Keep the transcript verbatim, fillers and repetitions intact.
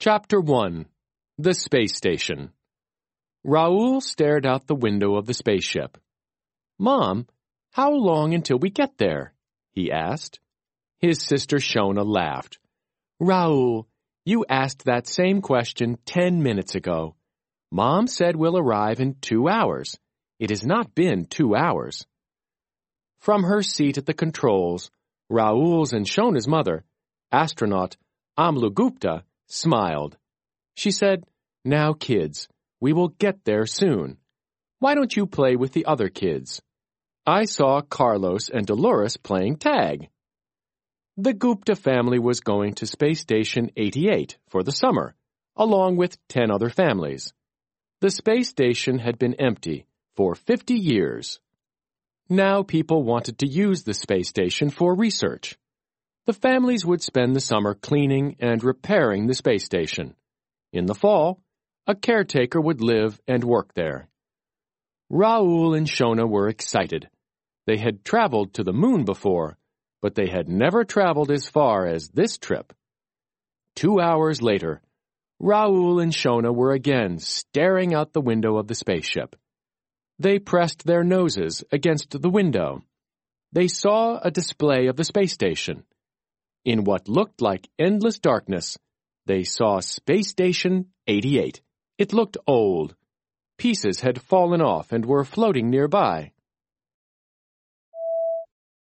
Chapter one. The Space Station. Raoul stared out the window of the spaceship. "Mom, how long until we get there?" he asked. His sister Shona laughed. "Raoul, you asked that same question ten minutes ago. Mom said we'll arrive in two hours. It has not been two hours." From her seat at the controls, Raoul's and Shona's mother, astronaut Amlu Gupta, smiled. She said, "Now, kids, we will get there soon. Why don't you play with the other kids? I saw Carlos and Dolores playing tag." The Gupta family was going to Space Station eighty-eight for the summer, along with ten other families. The space station had been empty for fifty years. Now people wanted to use the space station for research. The families would spend the summer cleaning and repairing the space station. In the fall, a caretaker would live and work there. Raoul and Shona were excited. They had traveled to the moon before, but they had never traveled as far as this trip. Two hours later, Raoul and Shona were again staring out the window of the spaceship. They pressed their noses against the window. They saw a display of the space station. In what looked like endless darkness, they saw Space Station eighty-eight. It looked old. Pieces had fallen off and were floating nearby.